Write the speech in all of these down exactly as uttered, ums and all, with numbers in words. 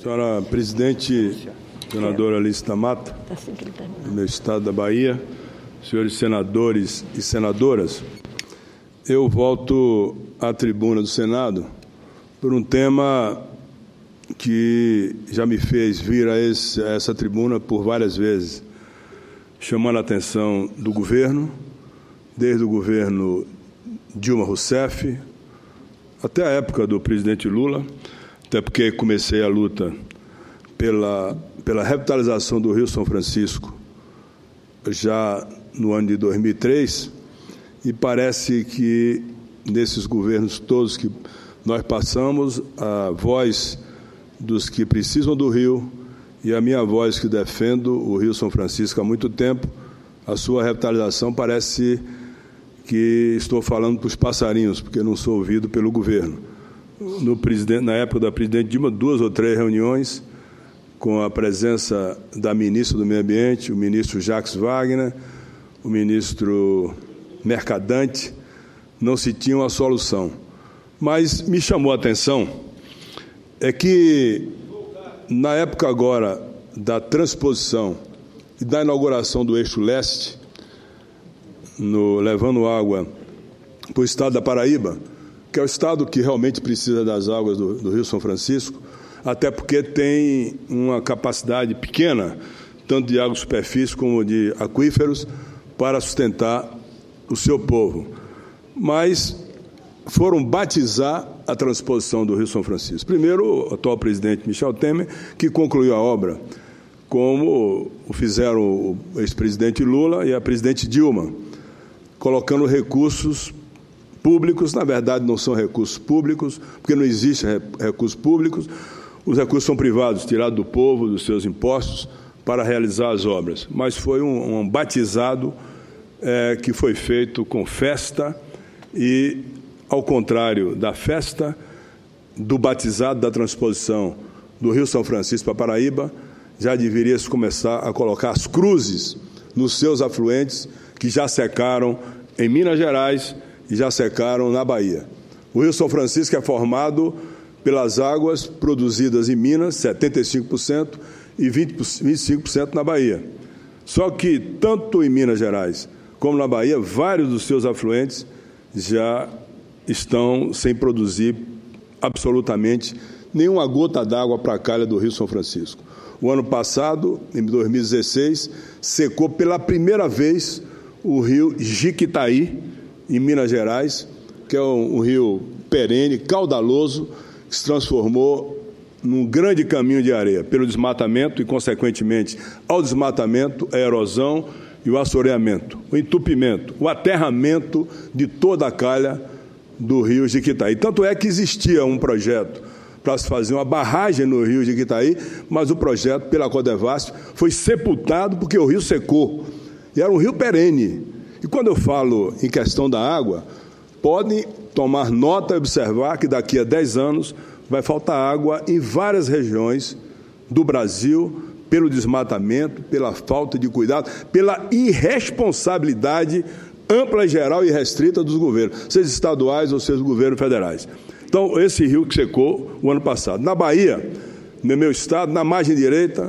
Senhora presidente, senadora Alice da Mata, do meu estado da Bahia, senhores senadores e senadoras, eu volto à tribuna do Senado por um tema que já me fez vir a, esse, a essa tribuna por várias vezes, chamando a atenção do governo, desde o governo Dilma Rousseff, até a época do presidente Lula, até porque comecei a luta pela, pela revitalização do Rio São Francisco já no ano de dois mil e três, e parece que nesses governos todos que nós passamos, a voz dos que precisam do Rio e a minha voz que defendo o Rio São Francisco há muito tempo, a sua revitalização parece que estou falando para os passarinhos, porque não sou ouvido pelo governo. No presidente, na época da presidente Dilma, duas ou três reuniões com a presença da ministra do Meio Ambiente, o ministro Jacques Wagner, o ministro Mercadante, não se tinha uma solução. Mas me chamou a atenção é que, na época agora da transposição e da inauguração do Eixo Leste, no, levando água para o estado da Paraíba, que é o estado que realmente precisa das águas do, do Rio São Francisco, até porque tem uma capacidade pequena, tanto de água superfície como de aquíferos, para sustentar o seu povo. Mas foram batizar a transposição do Rio São Francisco. Primeiro, o atual presidente Michel Temer, que concluiu a obra, como o fizeram o ex-presidente Lula e a presidente Dilma, colocando recursos públicos, na verdade não são recursos públicos, porque não existem recursos públicos, os recursos são privados, tirados do povo, dos seus impostos, para realizar as obras. Mas foi um, um batizado é, que foi feito com festa e, ao contrário da festa, do batizado da transposição do Rio São Francisco para Paraíba, já deveria se começar a colocar as cruzes nos seus afluentes que já secaram em Minas Gerais e já secaram na Bahia. O Rio São Francisco é formado pelas águas produzidas em Minas, setenta e cinco por cento, e vinte e cinco por cento na Bahia. Só que, tanto em Minas Gerais como na Bahia, vários dos seus afluentes já estão sem produzir absolutamente nenhuma gota d'água para a calha do Rio São Francisco. O ano passado, em dois mil e dezesseis, secou pela primeira vez o rio Jiquitaí, em Minas Gerais, que é um, um rio perene, caudaloso, que se transformou num grande caminho de areia, pelo desmatamento e, consequentemente, ao desmatamento, a erosão e o assoreamento, o entupimento, o aterramento de toda a calha do rio Jiquitaí. Tanto é que existia um projeto para se fazer uma barragem no rio Jiquitaí, mas o projeto, pela Codevasf, foi sepultado porque o rio secou. E era um rio perene. E quando eu falo em questão da água, podem tomar nota e observar que daqui a dez anos vai faltar água em várias regiões do Brasil pelo desmatamento, pela falta de cuidado, pela irresponsabilidade ampla, geral e restrita dos governos, seja estaduais ou seja governos federais. Então, esse rio que secou o ano passado. Na Bahia, no meu estado, na margem direita,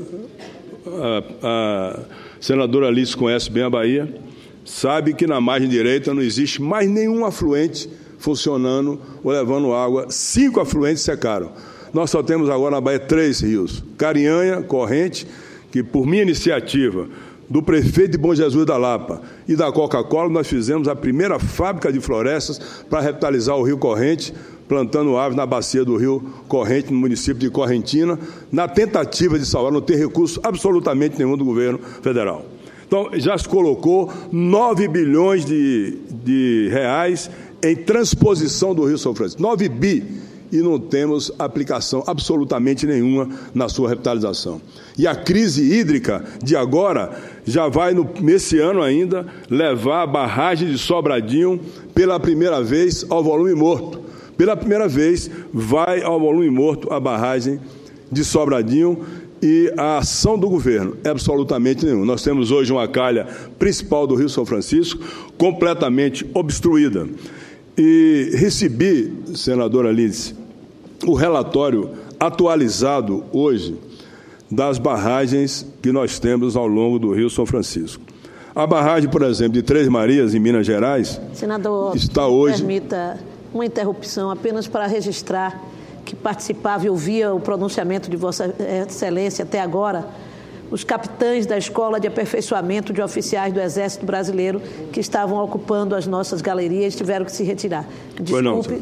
a, a senadora Alice conhece bem a Bahia, sabe que na margem direita não existe mais nenhum afluente funcionando ou levando água. Cinco afluentes secaram. Nós só temos agora na Bahia três rios. Carinhanha, Corrente, que por minha iniciativa, do prefeito de Bom Jesus da Lapa e da Coca-Cola, nós fizemos a primeira fábrica de florestas para revitalizar o rio Corrente, plantando árvores na bacia do rio Corrente, no município de Correntina, na tentativa de salvar, não ter recurso absolutamente nenhum do governo federal. Então, já se colocou nove bilhões de, de reais em transposição do Rio São Francisco. nove bi, e não temos aplicação absolutamente nenhuma na sua revitalização. E a crise hídrica de agora já vai, no, nesse ano ainda, levar a barragem de Sobradinho pela primeira vez ao volume morto. Pela primeira vez vai ao volume morto a barragem de Sobradinho, e a ação do governo é absolutamente nenhuma. Nós temos hoje uma calha principal do Rio São Francisco completamente obstruída. E recebi, senadora Alice, o relatório atualizado hoje das barragens que nós temos ao longo do Rio São Francisco. A barragem, por exemplo, de Três Marias, em Minas Gerais, Senador, está hoje... permita uma interrupção apenas para registrar que participava e ouvia o pronunciamento de Vossa Excelência até agora, os capitães da Escola de Aperfeiçoamento de Oficiais do Exército Brasileiro que estavam ocupando as nossas galerias tiveram que se retirar. Desculpe.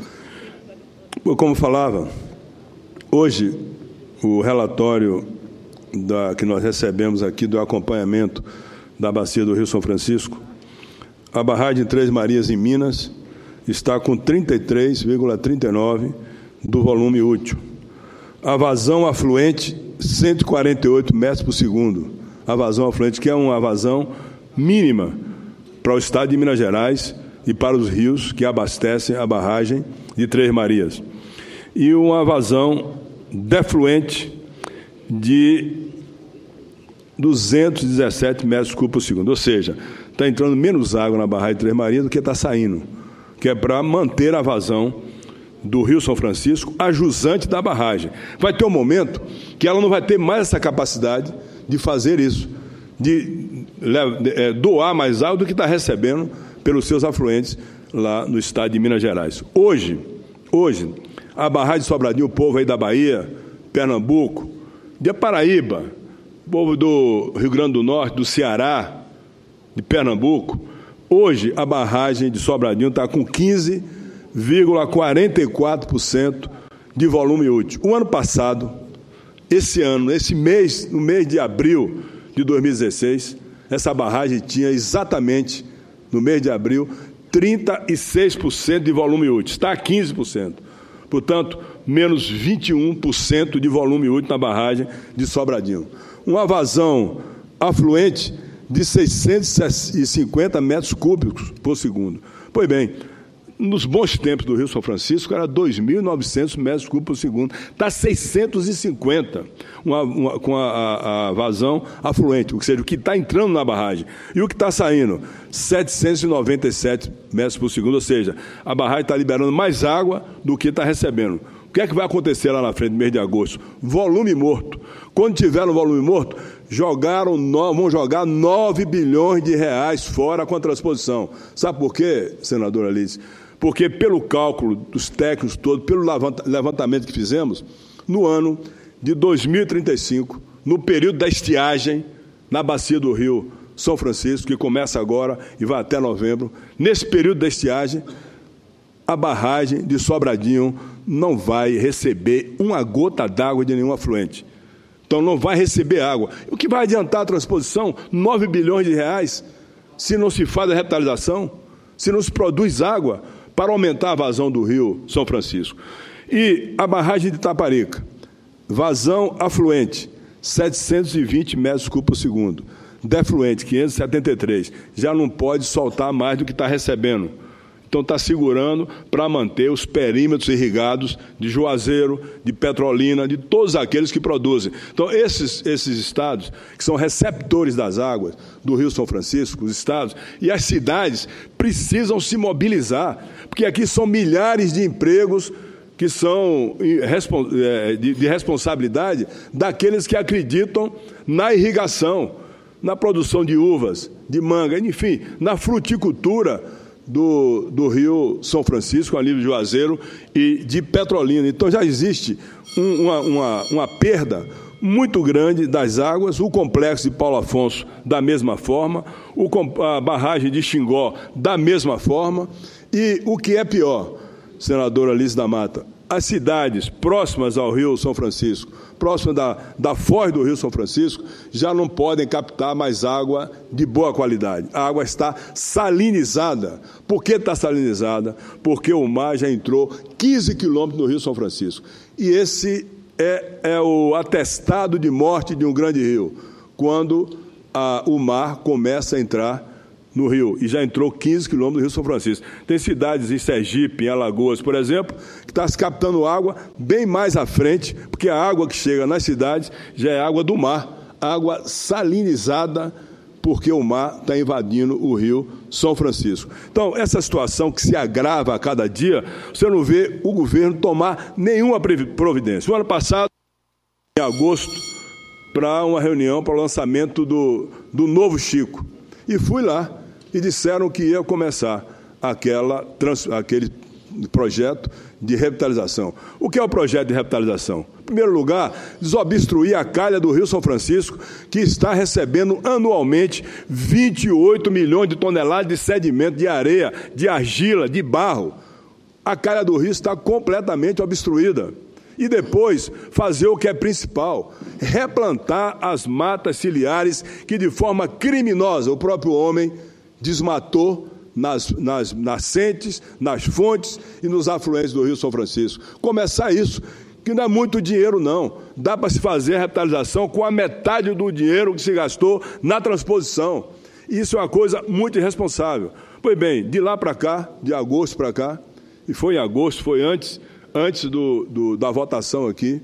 Não, como falava, hoje o relatório da, que nós recebemos aqui do acompanhamento da bacia do Rio São Francisco, a barragem de Três Marias em Minas está com trinta e três vírgula trinta e nove do volume útil. A vazão afluente, cento e quarenta e oito metros por segundo. A vazão afluente, que é uma vazão mínima para o estado de Minas Gerais e para os rios que abastecem a barragem de Três Marias. E uma vazão defluente de duzentos e dezessete metros cúbicos por segundo. Ou seja, está entrando menos água na barragem de Três Marias do que está saindo, que é para manter a vazão do Rio São Francisco a jusante da barragem. Vai ter um momento que ela não vai ter mais essa capacidade de fazer isso, de, de é, doar mais água do que está recebendo pelos seus afluentes lá no estado de Minas Gerais. Hoje, hoje a barragem de Sobradinho, o povo aí da Bahia, Pernambuco, de Paraíba, o povo do Rio Grande do Norte, do Ceará, de Pernambuco, hoje a barragem de Sobradinho está com quinze vírgula quarenta e quatro por cento de volume útil. O ano passado, esse ano, esse mês, no mês de abril de dois mil e dezesseis, essa barragem tinha exatamente, no mês de abril, trinta e seis por cento de volume útil. Está a quinze por cento. Portanto, menos vinte e um por cento de volume útil na barragem de Sobradinho. Uma vazão afluente de seiscentos e cinquenta metros cúbicos por segundo. Pois bem, nos bons tempos do Rio São Francisco, era dois mil e novecentos metros cúbicos por segundo. Está seiscentos e cinquenta uma, uma, com a, a, a vazão afluente, ou seja, o que está entrando na barragem. E o que está saindo? setecentos e noventa e sete metros por segundo, ou seja, a barragem está liberando mais água do que está recebendo. O que é que vai acontecer lá na frente, no mês de agosto? Volume morto. Quando tiver no volume morto, jogaram no, vão jogar nove bilhões de reais fora com a transposição. Sabe por quê, senadora Alice? Porque, pelo cálculo dos técnicos todos, pelo levantamento que fizemos, no ano de dois mil e trinta e cinco, no período da estiagem, na bacia do Rio São Francisco, que começa agora e vai até novembro, nesse período da estiagem, a barragem de Sobradinho não vai receber uma gota d'água de nenhum afluente. Então, não vai receber água. O que vai adiantar a transposição? nove bilhões de reais, se não se faz a revitalização, se não se produz água para aumentar a vazão do Rio São Francisco. E a barragem de Itaparica, vazão afluente, setecentos e vinte metros cúbicos por segundo, defluente, quinhentos e setenta e três, já não pode soltar mais do que está recebendo. Então, está segurando para manter os perímetros irrigados de Juazeiro, de Petrolina, de todos aqueles que produzem. Então, esses, esses estados, que são receptores das águas do Rio São Francisco, os estados e as cidades, precisam se mobilizar, porque aqui são milhares de empregos que são de responsabilidade daqueles que acreditam na irrigação, na produção de uvas, de manga, enfim, na fruticultura Do, do Rio São Francisco, ali de Juazeiro e de Petrolina. Então, já existe um, uma, uma, uma perda muito grande das águas, o complexo de Paulo Afonso da mesma forma, o, a barragem de Xingó da mesma forma, e o que é pior, senadora Alice da Mata, as cidades próximas ao Rio São Francisco, próximas da, da foz do Rio São Francisco, já não podem captar mais água de boa qualidade. A água está salinizada. Por que está salinizada? Porque o mar já entrou quinze quilômetros no Rio São Francisco. E esse é, é o atestado de morte de um grande rio, quando a, o mar começa a entrar no rio, e já entrou quinze quilômetros do Rio São Francisco. Tem cidades em Sergipe, em Alagoas, por exemplo, que está se captando água bem mais à frente, porque a água que chega nas cidades já é água do mar, água salinizada porque o mar está invadindo o Rio São Francisco. Então, essa situação que se agrava a cada dia, você não vê o governo tomar nenhuma providência. O ano passado, em agosto, para uma reunião para o lançamento do, do novo Chico. E fui lá e disseram que ia começar aquela, trans, aquele projeto de revitalização. O que é o projeto de revitalização? Em primeiro lugar, desobstruir a calha do Rio São Francisco, que está recebendo anualmente vinte e oito milhões de toneladas de sedimento, de areia, de argila, de barro. A calha do rio está completamente obstruída. E depois, fazer o que é principal, replantar as matas ciliares que, de forma criminosa, o próprio homem desmatou nas, nas nascentes, nas fontes e nos afluentes do Rio São Francisco. Começar isso, que não é muito dinheiro, não. Dá para se fazer a revitalização com a metade do dinheiro que se gastou na transposição. Isso é uma coisa muito irresponsável. Pois bem, de lá para cá, de agosto para cá, e foi em agosto, foi antes, antes do, do, da votação aqui,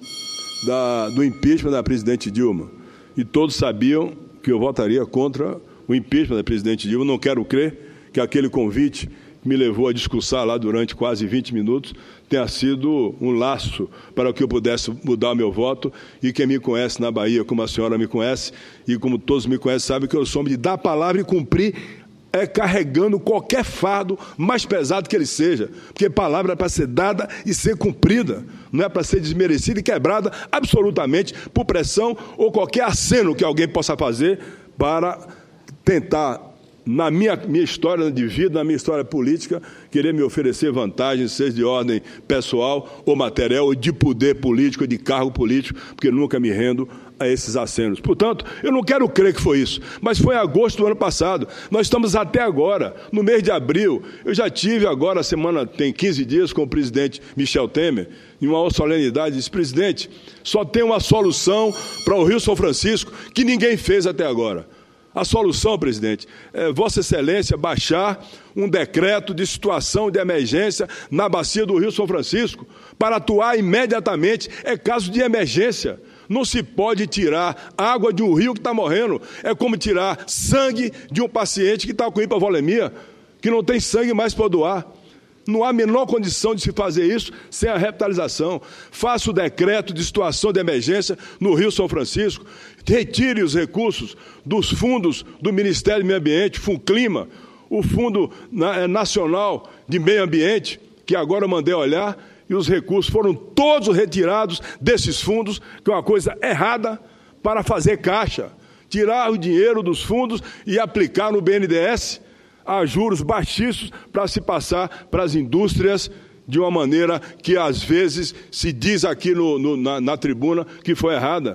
da, do impeachment da presidente Dilma. E todos sabiam que eu votaria contra o impeachment da presidente Dilma. Não quero crer que aquele convite que me levou a discursar lá durante quase vinte minutos tenha sido um laço para que eu pudesse mudar o meu voto. E quem me conhece na Bahia, como a senhora me conhece, e como todos me conhecem, sabe que eu sou homem de dar a palavra e cumprir, é carregando qualquer fardo, mais pesado que ele seja. Porque palavra é para ser dada e ser cumprida, não é para ser desmerecida e quebrada absolutamente por pressão ou qualquer aceno que alguém possa fazer para tentar, na minha, minha história de vida, na minha história política, querer me oferecer vantagens, seja de ordem pessoal ou material, ou de poder político, ou de cargo político, porque nunca me rendo a esses acenos. Portanto, eu não quero crer que foi isso, mas foi em agosto do ano passado. Nós estamos até agora, no mês de abril. Eu já tive agora, a semana tem quinze dias, com o presidente Michel Temer, em uma solenidade, disse: presidente, só tem uma solução para o Rio São Francisco que ninguém fez até agora. A solução, presidente, é Vossa Excelência baixar um decreto de situação de emergência na bacia do Rio São Francisco para atuar imediatamente. É caso de emergência. Não se pode tirar água de um rio que está morrendo. É como tirar sangue de um paciente que está com hipovolemia, que não tem sangue mais para doar. Não há a menor condição de se fazer isso sem a revitalização. Faça o decreto de situação de emergência no Rio São Francisco. Retire os recursos dos fundos do Ministério do Meio Ambiente, FUNCLIMA, o Fundo Nacional de Meio Ambiente, que agora eu mandei olhar, e os recursos foram todos retirados desses fundos, que é uma coisa errada, para fazer caixa. Tirar o dinheiro dos fundos e aplicar no B N D E S a juros baixíssimos para se passar para as indústrias de uma maneira que, às vezes, se diz aqui no, no, na, na tribuna que foi errada.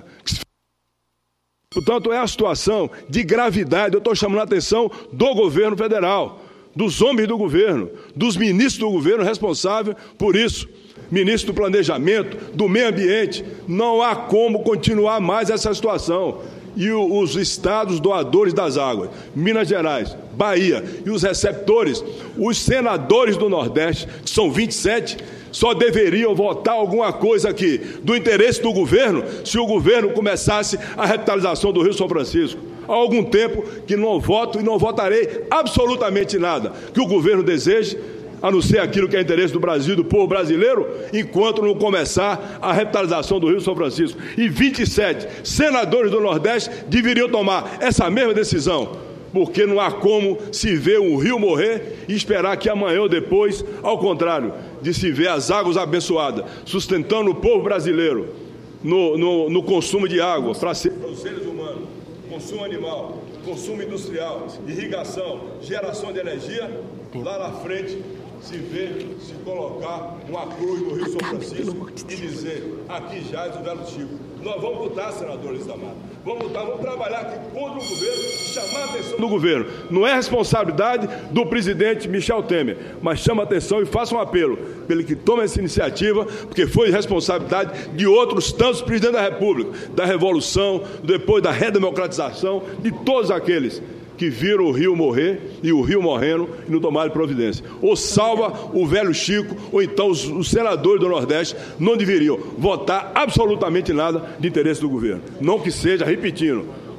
Portanto, é a situação de gravidade. Eu estou chamando a atenção do governo federal, dos homens do governo, dos ministros do governo responsáveis por isso. Ministro do Planejamento, do Meio Ambiente. Não há como continuar mais essa situação. E o, os estados doadores das águas, Minas Gerais, Bahia, e os receptores, os senadores do Nordeste, que são vinte e sete, só deveriam votar alguma coisa aqui do interesse do governo se o governo começasse a revitalização do Rio São Francisco. Há algum tempo que não voto e não votarei absolutamente nada que o governo deseje, a não ser aquilo que é interesse do Brasil e do povo brasileiro, enquanto não começar a revitalização do Rio São Francisco. E vinte e sete senadores do Nordeste deveriam tomar essa mesma decisão, porque não há como se ver um rio morrer e esperar que amanhã ou depois, ao contrário, de se ver as águas abençoadas, sustentando o povo brasileiro no, no, no consumo de água para os seres humanos, consumo animal, consumo industrial, irrigação, geração de energia, lá na frente se vê, se colocar uma cruz no Rio São Francisco e dizer: aqui jaz o velho Chico. Nós vamos lutar, senadores da Mata. Vamos lutar, vamos trabalhar aqui contra o governo, chamar a atenção do governo. Não é responsabilidade do presidente Michel Temer, mas chama a atenção e faça um apelo para ele que tome essa iniciativa, porque foi responsabilidade de outros tantos presidentes da República, da Revolução, depois da redemocratização, de todos aqueles que viram o rio morrer e o rio morrendo e não tomaram providência. Ou salva o velho Chico, ou então os, os senadores do Nordeste não deveriam votar absolutamente nada de interesse do governo. Não que seja, repetindo,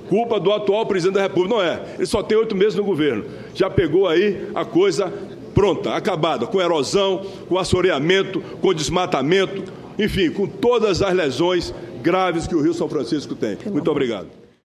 culpa do atual presidente da República. Não é. Ele só tem oito meses no governo. Já pegou aí a coisa pronta, acabada, com erosão, com assoreamento, com desmatamento, enfim, com todas as lesões graves que o Rio São Francisco tem. Muito obrigado.